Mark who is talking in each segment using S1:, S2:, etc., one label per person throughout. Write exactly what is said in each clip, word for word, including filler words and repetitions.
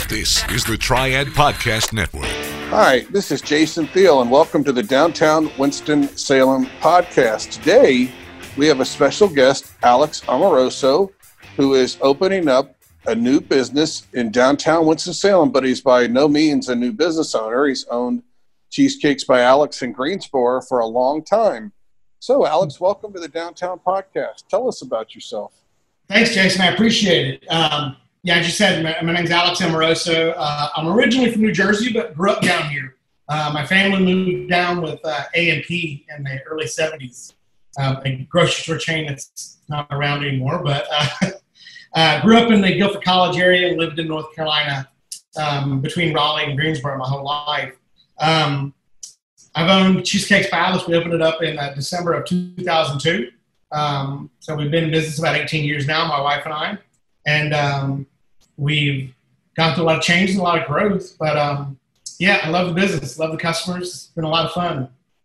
S1: This is the Triad Podcast Network.
S2: Hi, this is Jason Thiel, and welcome to the Downtown Winston-Salem podcast. Today, we have a special guest, Alex Amoroso, who is opening up a new business in downtown Winston-Salem, but he's by no means a new business owner. He's owned Cheesecakes by Alex in Greensboro for a long time. So, Alex, welcome to the Downtown Podcast. Tell us about yourself.
S3: Thanks, Jason. I appreciate it. Um, yeah, as you said, my, my name's Alex Amoroso. Uh, I'm originally from New Jersey, but grew up down here. Uh, my family moved down with uh, A and P in the early seventies, um, a grocery store chain that's not around anymore. But uh, uh, grew up in the Guilford College area and lived in North Carolina um, between Raleigh and Greensboro my whole life. Um, I've owned Cheesecakes by Alex. We opened it up in uh, December of two thousand two. Um, so we've been in business about eighteen years now, my wife and I. And um, we've gone through a lot of change and a lot of growth. But, um, yeah, I love the business, love the customers. It's been a lot of fun.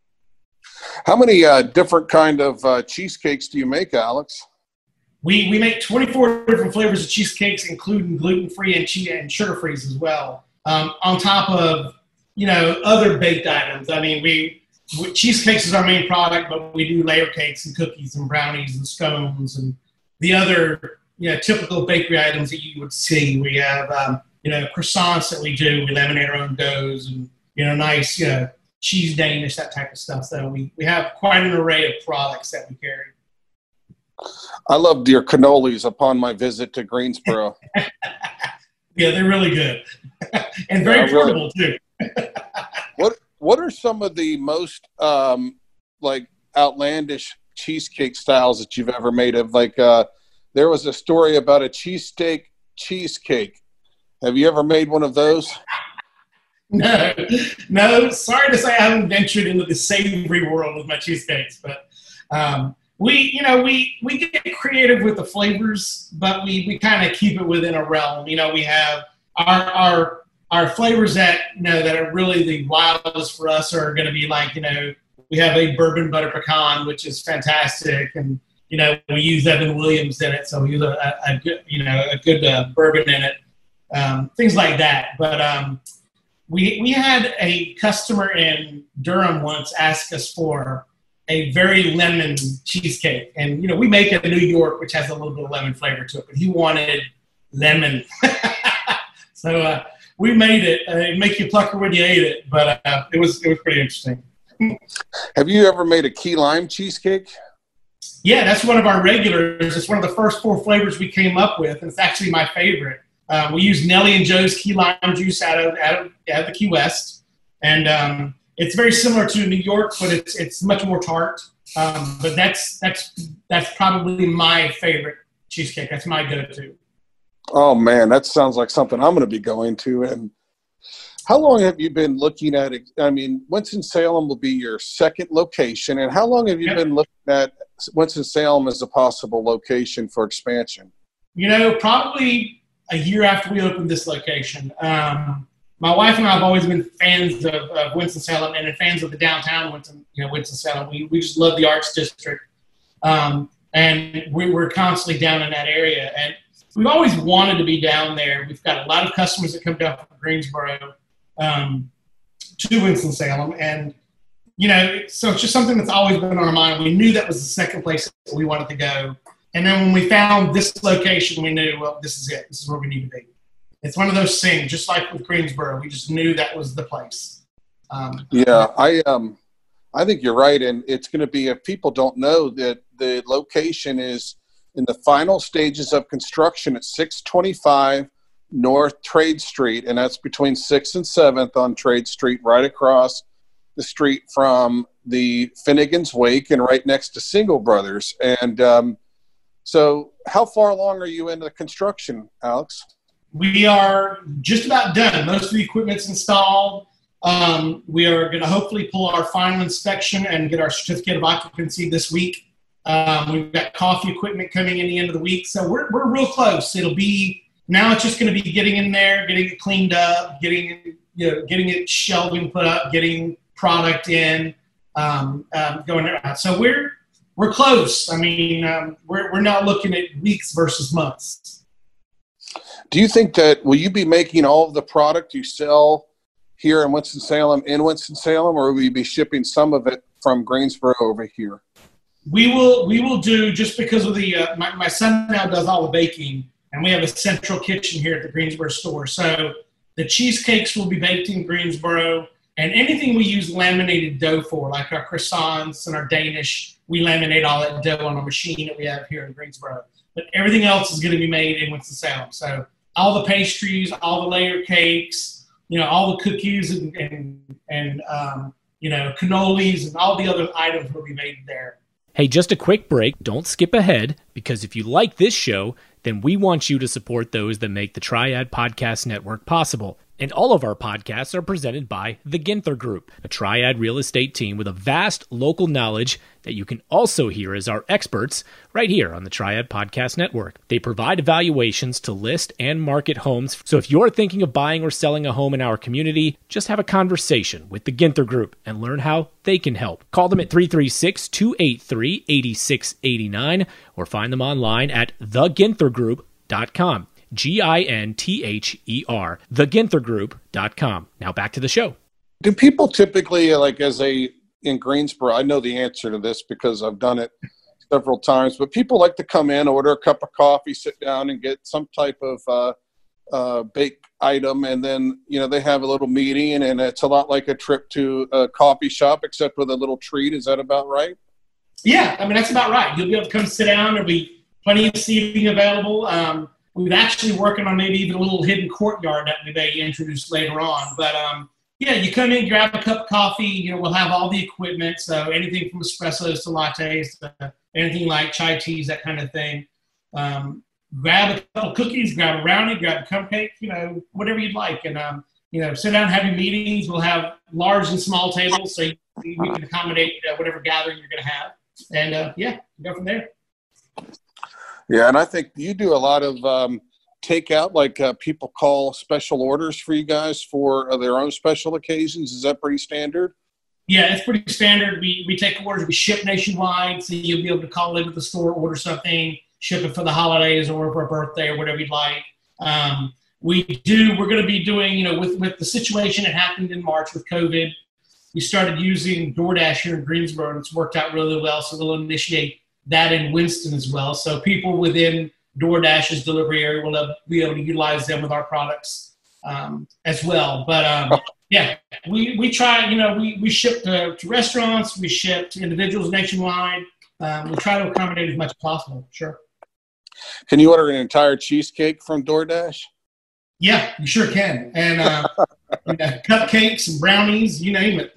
S2: How many uh, different kind of uh, cheesecakes do you make, Alex?
S3: We we make twenty-four different flavors of cheesecakes, including gluten-free and, che- and sugar-free as well, um, on top of, you know, other baked items. I mean, we, we cheesecakes is our main product, but we do layer cakes and cookies and brownies and scones and the other, you know, typical bakery items that you would see. We have, um, you know, croissants that we do. We laminate our own doughs and, you know, nice, you know, cheese Danish, that type of stuff. So we, we have quite an array of products that we carry.
S2: I loved your cannolis upon my visit to Greensboro.
S3: Yeah, they're really good. And very
S2: yeah,
S3: portable, really. Too.
S2: What What are some of the most, um, like, outlandish cheesecake styles that you've ever made? Of like, uh, there was a story about a cheesesteak cheesecake. Have you ever made one of those?
S3: No, no. Sorry to say I haven't ventured into the savory world with my cheesecakes, but um, we, you know, we, we get creative with the flavors, but we, we kind of keep it within a realm. You know, we have our, our, our flavors that, you know, that are really the wildest for us are going to be like, you know, we have a bourbon butter pecan, which is fantastic. And, you know, we use Evan Williams in it. So we use a, a, a good, you know, a good uh, bourbon in it, um, things like that. But um, we, we had a customer in Durham once ask us for a very lemon cheesecake. And, you know, we make it in New York, which has a little bit of lemon flavor to it, but he wanted lemon. so uh, we made it. Uh, it'd make you plucker when you ate it, but uh, it was it was pretty interesting.
S2: Have you ever made a key lime cheesecake?
S3: Yeah, that's one of our regulars. It's one of the first four flavors we came up with, and it's actually my favorite. Uh, we use Nellie and Joe's key lime juice out of, out of, out of the Key West, and um, it's very similar to New York, but it's it's much more tart. Um, but that's that's that's probably my favorite cheesecake. That's my go-to.
S2: Oh man, that sounds like something I'm going to be going to. And how long have you been looking at it? I mean, Winston-Salem will be your second location, and how long have you yep. been looking at Winston-Salem as a possible location for expansion?
S3: You know, probably a year after we opened this location. Um, my wife and I have always been fans of, of Winston-Salem and fans of the downtown Winston, you know, Winston-Salem. We we just love the arts district, um, and we, we're constantly down in that area. And we've always wanted to be down there. We've got a lot of customers that come down from Greensboro um, to Winston-Salem, and you know, so it's just something that's always been on our mind. We knew that was the second place that we wanted to go. And then when we found this location, we knew, well, this is it. This is where we need to be. It's one of those things, just like with Greensboro, we just knew that was the place. Um,
S2: yeah, I um, I think you're right. And it's going to be, if people don't know, that the location is in the final stages of construction at six twenty-five North Trade Street. And that's between sixth and seventh on Trade Street, right across the street from the Finnegan's Wake and right next to Single Brothers. And um, so how far along are you into the construction, Alex?
S3: We are just about done. Most of the equipment's installed. Um, we are going to hopefully pull our final inspection and get our certificate of occupancy this week. Um, we've got coffee equipment coming in the end of the week. So we're, we're real close. It'll be, now it's just going to be getting in there, getting it cleaned up, getting it, you know, getting it shelving put up, getting product in, um, um, going around. So we're we're close. I mean, um, we're we're not looking at weeks versus months.
S2: Do you think that, will you be making all of the product you sell here in Winston-Salem in Winston-Salem, or will you be shipping some of it from Greensboro over here?
S3: We will, we will do, just because of the, uh, my, my son now does all the baking, and we have a central kitchen here at the Greensboro store. So the cheesecakes will be baked in Greensboro, and anything we use laminated dough for, like our croissants and our Danish, we laminate all that dough on a machine that we have here in Greensboro. But everything else is going to be made in Winston-Salem. So all the pastries, all the layer cakes, you know, all the cookies and, and, and um, you know, cannolis and all the other items will be made there.
S4: Hey, just a quick break. Don't skip ahead, because if you like this show, then we want you to support those that make the Triad Podcast Network possible. And all of our podcasts are presented by the Ginther Group, a Triad real estate team with a vast local knowledge that you can also hear as our experts right here on the Triad Podcast Network. They provide evaluations to list and market homes. So if you're thinking of buying or selling a home in our community, just have a conversation with the Ginther Group and learn how they can help. Call them at three three six, two eight three, eight six eight nine or find them online at the ginther group dot com. G I N T H E R, the ginther group dot com. Now back to the show.
S2: Do people typically, like as a, in Greensboro, I know the answer to this because I've done it several times, but people like to come in, order a cup of coffee, sit down and get some type of uh, uh, baked item, and then, you know, they have a little meeting, and it's a lot like a trip to a coffee shop, except with a little treat. Is that about right?
S3: Yeah, I mean, that's about right. You'll be able to come sit down. There'll be plenty of seating available. Um, We're actually working on maybe even a little hidden courtyard that we may introduce later on. But, um, yeah, you come in, grab a cup of coffee. You know, we'll have all the equipment, so anything from espressos to lattes, to anything like chai teas, that kind of thing. Um, grab a couple of cookies, grab a brownie, grab a cupcake, you know, whatever you'd like. And, um, you know, sit down and have your meetings. We'll have large and small tables, so you, we can accommodate uh, whatever gathering you're going to have. And, uh, yeah, go from there.
S2: Yeah, and I think you do a lot of um, takeout, like uh, people call special orders for you guys for uh, their own special occasions. Is that pretty standard?
S3: Yeah, it's pretty standard. We we take orders. We ship nationwide, so you'll be able to call into the store, order something, ship it for the holidays or for a birthday or whatever you'd like. Um, we do. We're going to be doing, you know, with, with the situation that happened in March with COVID, we started using DoorDash here in Greensboro, and it's worked out really well, so we'll initiate that in Winston as well. So people within DoorDash's delivery area will be able to utilize them with our products um, as well. But um, yeah, we, we try, you know, we, we ship to, to restaurants, we ship to individuals nationwide. Um, we try to accommodate as much as possible. Sure. Can
S2: you order an entire cheesecake from DoorDash?
S3: Yeah, you sure can. And uh, you know, cupcakes and brownies, you name it.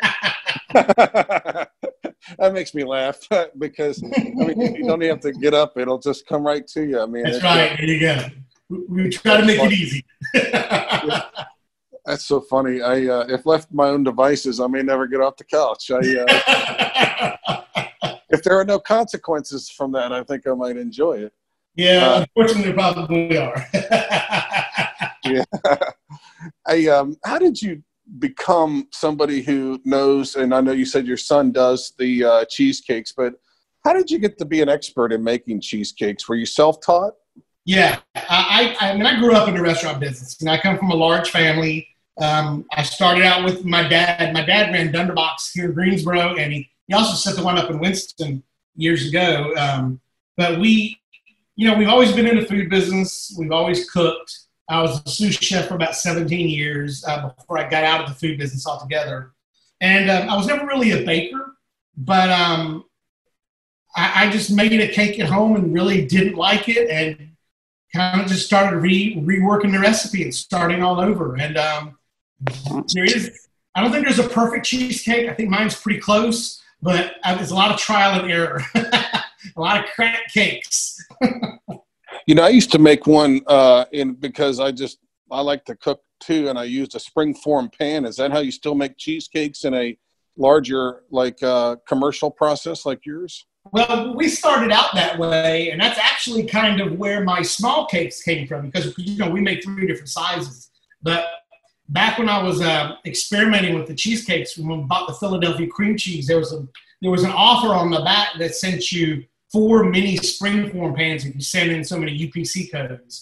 S2: That makes me laugh because, I mean, you don't have to get up. It'll just come right to you. I mean,
S3: that's right. There you go. We, we try to make it easy.
S2: That's so funny. I, uh, if left my own devices, I may never get off the couch. I, uh, if there are no consequences from that, I think I might enjoy it.
S3: Yeah, uh, unfortunately, probably are.
S2: Yeah. I, um, how did you become somebody who knows, and I know you said your son does the uh, cheesecakes, but how did you get to be an expert in making cheesecakes? Were you self-taught?
S3: Yeah, I, I, I mean, I grew up in the restaurant business, and I come from a large family. Um, I started out with my dad. My dad ran Dunderbox here in Greensboro, and he, he also set the one up in Winston years ago. Um, but we, you know, we've always been in the food business. We've always cooked. I was a sous chef for about seventeen years uh, before I got out of the food business altogether. And um, I was never really a baker, but um, I, I just made a cake at home and really didn't like it, and kind of just started re reworking the recipe and starting all over. And um, there is, I don't think there's a perfect cheesecake. I think mine's pretty close, but uh, there's a lot of trial and error, a lot of crack cakes.
S2: You know, I used to make one uh, in because I just, I like to cook too, and I used a springform pan. Is that how you still make cheesecakes in a larger, like, uh, commercial process like yours?
S3: Well, we started out that way, and that's actually kind of where my small cakes came from, because, you know, we make three different sizes. But back when I was uh, experimenting with the cheesecakes, when we bought the Philadelphia cream cheese, there was a there was an offer on the back that sent you four mini springform pans if you send in so many U P C codes.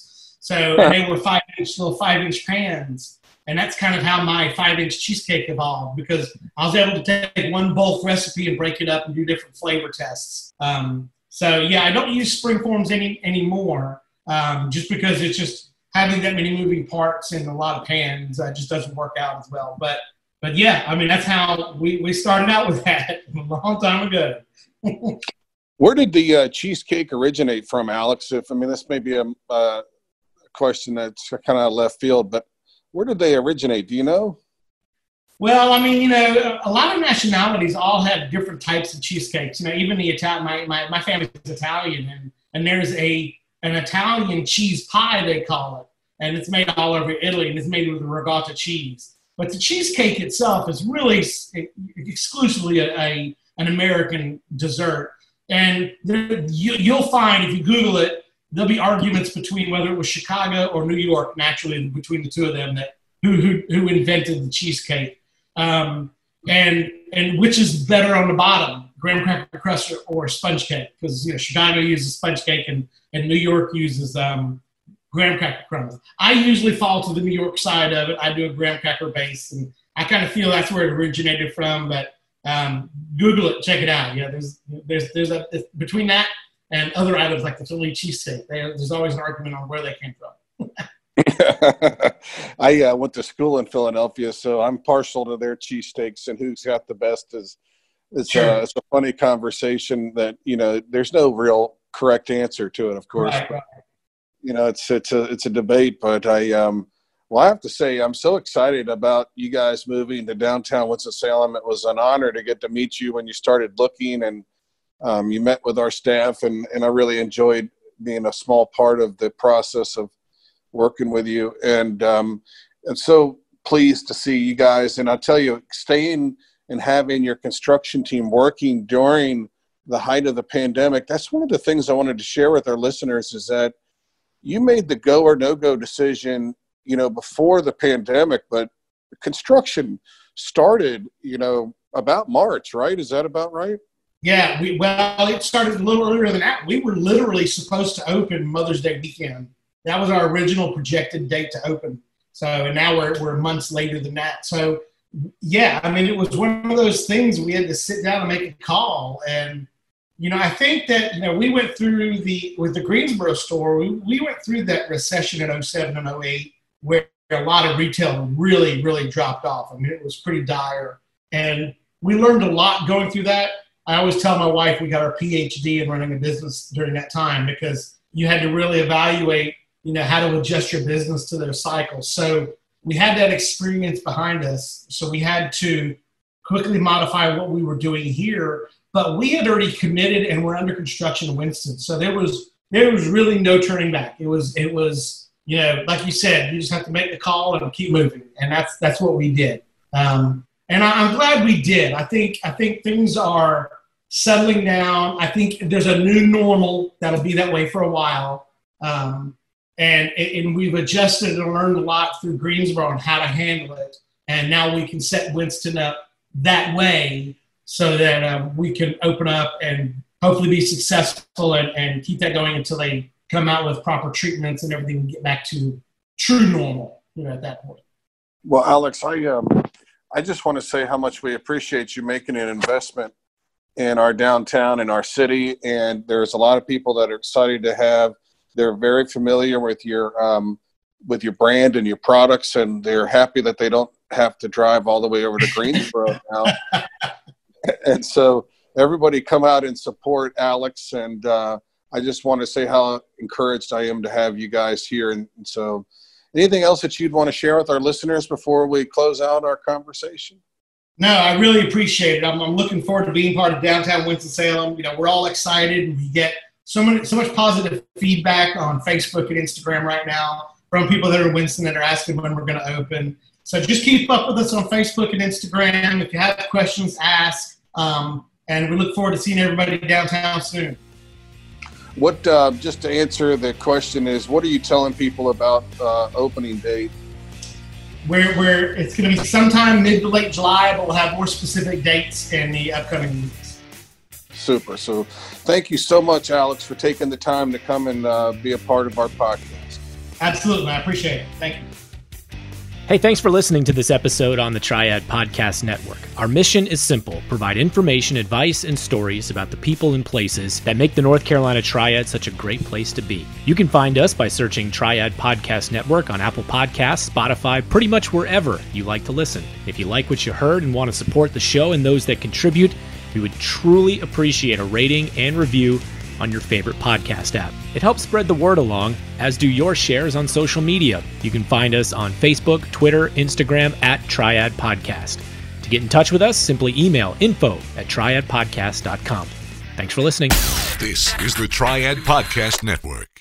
S3: So and they were five inch little five inch pans, and that's kind of how my five inch cheesecake evolved, because I was able to take one bulk recipe and break it up and do different flavor tests. Um, so yeah, I don't use springforms any anymore, um, just because it's just having that many moving parts and a lot of pans uh, just doesn't work out as well. But but yeah, I mean, that's how we, we started out with that a long time ago.
S2: Where did the uh, cheesecake originate from, Alex? If I mean, this may be a uh, question that's kind of left field, but where did they originate? Do you know?
S3: Well, I mean, you know, a lot of nationalities all have different types of cheesecakes. You know, even the Italian, my, my, my family's Italian, and, and there's a an Italian cheese pie, they call it, and it's made all over Italy, and it's made with ricotta cheese. But the cheesecake itself is really exclusively a, a an American dessert. And there, you, you'll find, if you Google it, there'll be arguments between whether it was Chicago or New York, naturally, between the two of them, that who who, who invented the cheesecake. Um, and and which is better on the bottom, graham cracker crust or, or sponge cake? Because, you know, Chicago uses sponge cake and, and New York uses um, graham cracker crumbs. I usually fall to the New York side of it. I do a graham cracker base, and I kind of feel that's where it originated from. But um, Google it, check it out. Yeah, there's there's there's a between that and other items like the Philly cheesesteak, there's always an argument on where they came from.
S2: I uh, went to school in Philadelphia, so I'm partial to their cheesesteaks, and who's got the best is it's,
S3: Sure.
S2: uh, it's a funny conversation that, you know, there's no real correct answer to it, of course.
S3: Right,
S2: but,
S3: right.
S2: you know, it's it's a it's a debate, but I um well, I have to say I'm so excited about you guys moving to downtown Winston-Salem. It was an honor to get to meet you when you started looking, and um, you met with our staff, and and I really enjoyed being a small part of the process of working with you, and um, and so pleased to see you guys. And I'll tell you, staying and having your construction team working during the height of the pandemic, that's one of the things I wanted to share with our listeners, is that you made the go or no-go decision, you know, before the pandemic, but construction started, you know, about March, right? Is that about right?
S3: Yeah, we, well, it started a little earlier than that. We were literally supposed to open Mother's Day weekend. That was our original projected date to open. So, and now we're we're months later than that. So, yeah, I mean, it was one of those things we had to sit down and make a call. And, you know, I think that, you know, we went through the, with the Greensboro store, we, we went through that recession in oh seven and oh eight, where a lot of retail really, really dropped off. I mean, it was pretty dire. And we learned a lot going through that. I always tell my wife we got our P H D in running a business during that time, because you had to really evaluate, you know, how to adjust your business to their cycles. So we had that experience behind us. So we had to quickly modify what we were doing here, but we had already committed and we're under construction in Winston. So there was, there was really no turning back. It was, it was, you know, like you said, you just have to make the call and keep moving. And that's, that's what we did. Um, and I, I'm glad we did. I think, I think things are settling down. I think there's a new normal that'll be that way for a while. Um, And, and we've adjusted and learned a lot through Greensboro on how to handle it. And now we can set Winston up that way so that um, we can open up and hopefully be successful and, and keep that going until they come out with proper treatments and everything and get back to true normal, you know, at that point.
S2: Well, Alex, I um, I just want to say how much we appreciate you making an investment in our downtown and our city. And there's a lot of people that are excited to have. They're very familiar with your um, with your brand and your products, and they're happy that they don't have to drive all the way over to Greensboro now. And so everybody come out and support Alex. And uh, I just want to say how encouraged I am to have you guys here. And, and so anything else that you'd want to share with our listeners before we close out our conversation?
S3: No, I really appreciate it. I'm, I'm looking forward to being part of downtown Winston-Salem. You know, we're all excited, and we get so many, so much positive feedback on Facebook and Instagram right now from people that are in Winston that are asking when we're going to open. So just keep up with us on Facebook and Instagram. If you have questions, ask. Um, and we look forward to seeing everybody downtown soon.
S2: What, uh, just to answer the question is, what are you telling people about uh, opening date?
S3: We're, we're, it's going to be sometime mid to late July, but we'll have more specific dates in the upcoming weeks.
S2: Super. So thank you so much, Alex, for taking the time to come and uh, be a part of our podcast.
S3: Absolutely. I appreciate it. Thank you.
S4: Hey, thanks for listening to this episode on the Triad Podcast Network. Our mission is simple: provide information, advice, and stories about the people and places that make the North Carolina Triad such a great place to be. You can find us by searching Triad Podcast Network on Apple Podcasts, Spotify, pretty much wherever you like to listen. If you like what you heard and want to support the show and those that contribute, we would truly appreciate a rating and review on your favorite podcast app. It helps spread the word along, as do your shares on social media. You can find us on Facebook, Twitter, Instagram at Triad Podcast. To get in touch with us, simply email info at triad podcast dot com. Thanks for listening.
S1: This is the Triad Podcast Network.